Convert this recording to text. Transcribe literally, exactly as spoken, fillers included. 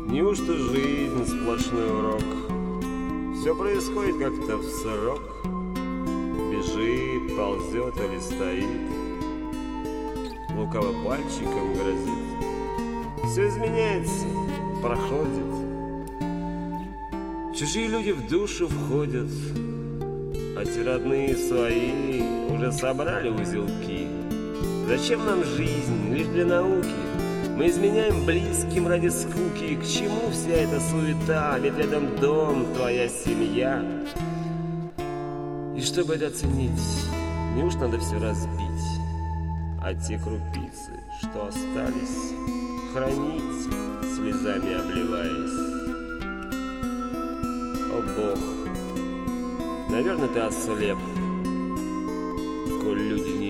Неужто жизнь сплошной урок? Все происходит как-то в срок. Бежит, ползет или стоит, лукаво пальчиком грозит. Все изменяется, проходит. Чужие люди в душу входят, а те родные свои уже собрали узелки. Зачем нам жизнь лишь для науки? Мы изменяем близким ради скуки. К чему вся эта суета? Ведь рядом дом, твоя семья. И чтобы это оценить, неужто надо все разбить, а те крупицы, что остались, хранить, слезами обливаясь? О Бог, наверное, ты ослеп, коль люди не